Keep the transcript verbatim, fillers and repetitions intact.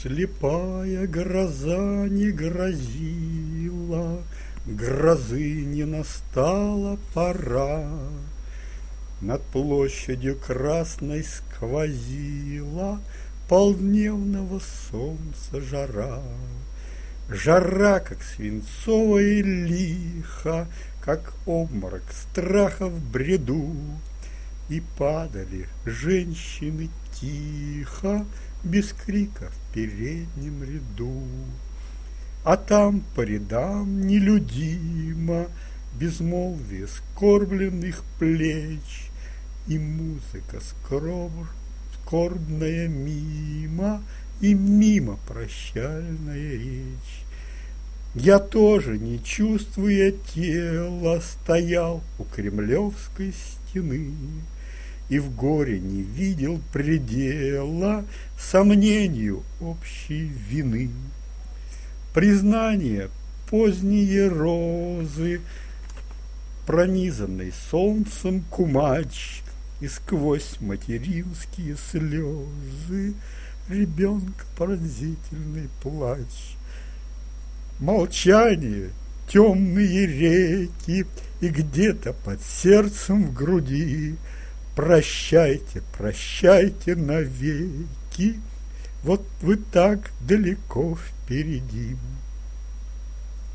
Слепая гроза не грозила, грозы не настала пора. Над площадью красной сквозила полдневного солнца жара. Жара, как свинцовое лихо, как обморок страха в бреду. И падали женщины тихо, без крика в переднем ряду. А там по рядам нелюдимо безмолвие скорбленных плеч, и музыка скорб, скорбная мимо, и мимо прощальная речь. Я тоже, не чувствуя тела, стоял у Кремлевской стены и в горе не видел предела сомнению общей вины. Признание поздние розы, пронизанный солнцем кумач, и сквозь материнские слезы ребенка пронзительный плач. Молчание, темные реки, и где-то под сердцем в груди прощайте, прощайте навеки, вот вы так далеко впереди.